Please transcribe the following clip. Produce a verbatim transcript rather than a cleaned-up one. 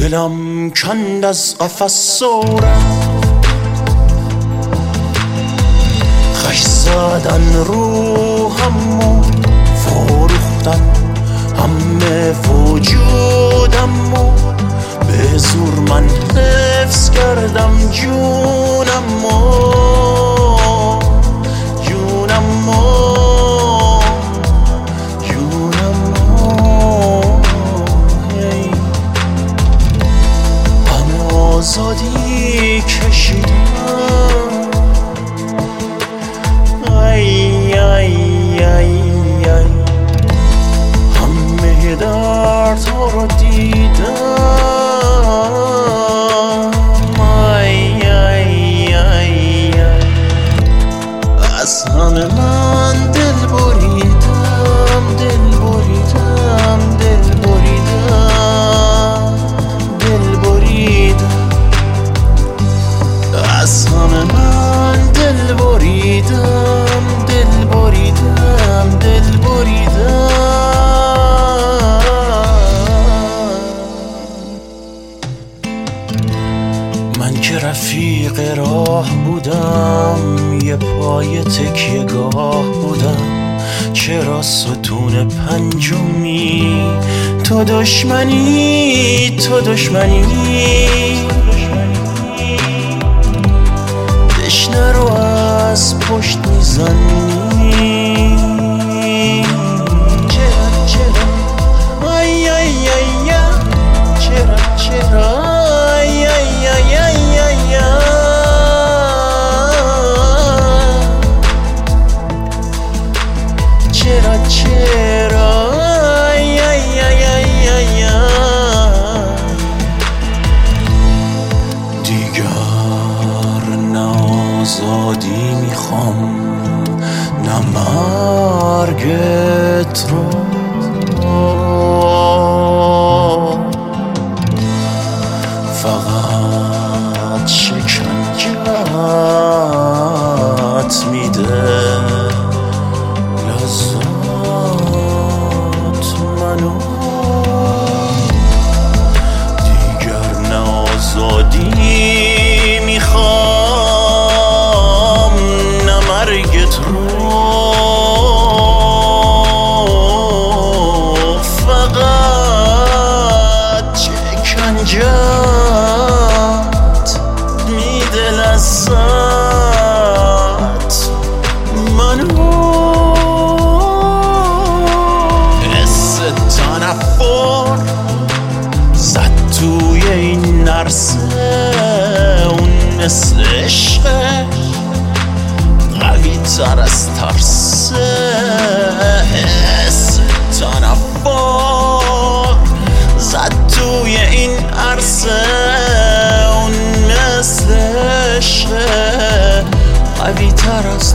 دلم کند از قفس سورم، خش زدن روحمو فروختن همه وجودمو، به زور من حفظ کردم جونمو جونمو جونمو هی. من آزادی کشیدم، ای ای ای ای همه دردها رو دیدم، ای ای ای ای از همه من دل بریدم، دل بریدم، دل بریدم، دل بریدم، از همه من دل بریدم، دل بریدم، دل بریدم. من که رفیق راه بودم، یه پای تکیه گاه بودم، چرا ستون پنجمی تو دشمنی، تو دشمنی دشنه رو از پشت میزنی، چرا چرا ای ای ای چرا چرا ای ای ای ای ای چرا چرا ای ای ای ای دیگر نه آزادی میخوام نه مرگت رو، فقط شکنجت میده لذت منو، دیگر نه آزادی میخوام نه مرگت رو، فقط شکنجت میده لذت منو. حس تنفر زد توی این نرسه، اون مثل عشقه قوی تر از ترسه. حس تنفر زد توی این عرصه، اون مثل عشقه قوی تر از